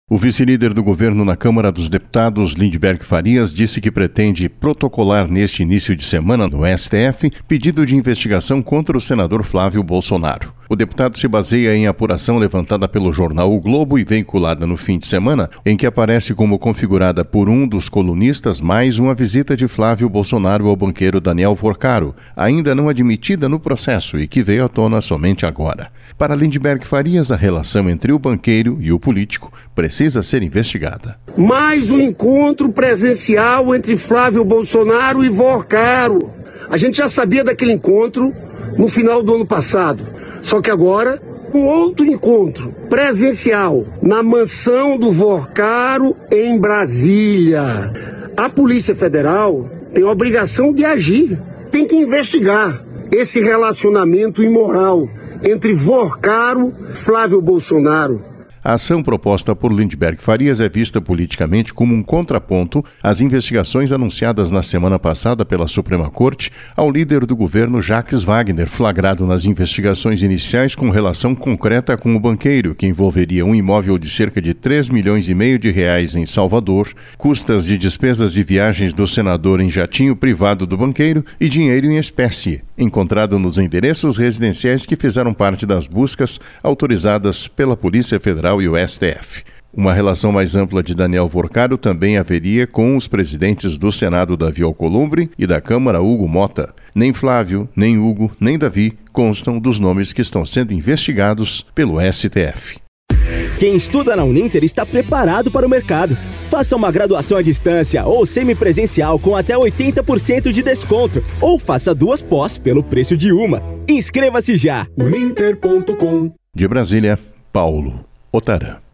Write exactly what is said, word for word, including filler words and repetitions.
O vice-líder do governo na Câmara dos Deputados, Lindbergh Farias, disse que pretende protocolar neste início de semana no S T F pedido de investigação contra o senador Flávio Bolsonaro. O deputado se baseia em apuração levantada pelo jornal O Globo e veiculada no fim de semana, em que aparece como configurada por um dos colunistas mais uma visita de Flávio Bolsonaro ao banqueiro Daniel Forcaro, ainda não admitida no processo e que veio à tona somente agora. Para Lindbergh Farias, a relação entre o banqueiro e o político precisa ser investigada. Mais um encontro presencial entre Flávio Bolsonaro e Forcaro. A gente já sabia daquele encontro no final do ano passado. Só que agora, um outro encontro presencial na mansão do Forcaro em Brasília. A Polícia Federal tem a obrigação de agir, tem que investigar esse relacionamento imoral entre Forcaro e Flávio Bolsonaro. A ação proposta por Lindbergh Farias é vista politicamente como um contraponto às investigações anunciadas na semana passada pela Suprema Corte ao líder do governo Jacques Wagner, flagrado nas investigações iniciais com relação concreta com o banqueiro, que envolveria um imóvel de cerca de três milhões e meio de reais em Salvador, custas de despesas de viagens do senador em jatinho privado do banqueiro e dinheiro em espécie, encontrado nos endereços residenciais que fizeram parte das buscas autorizadas pela Polícia Federal e o S T F. Uma relação mais ampla de Daniel Forcaro também haveria com os presidentes do Senado Davi Alcolumbre e da Câmara Hugo Mota. Nem Flávio, nem Hugo, nem Davi constam dos nomes que estão sendo investigados pelo S T F. Quem estuda na Uninter está preparado para o mercado. Faça uma graduação à distância ou semipresencial com até oitenta por cento de desconto. Ou faça duas pós pelo preço de uma. Inscreva-se já! uninter ponto com. De Brasília, Paulo Otarã.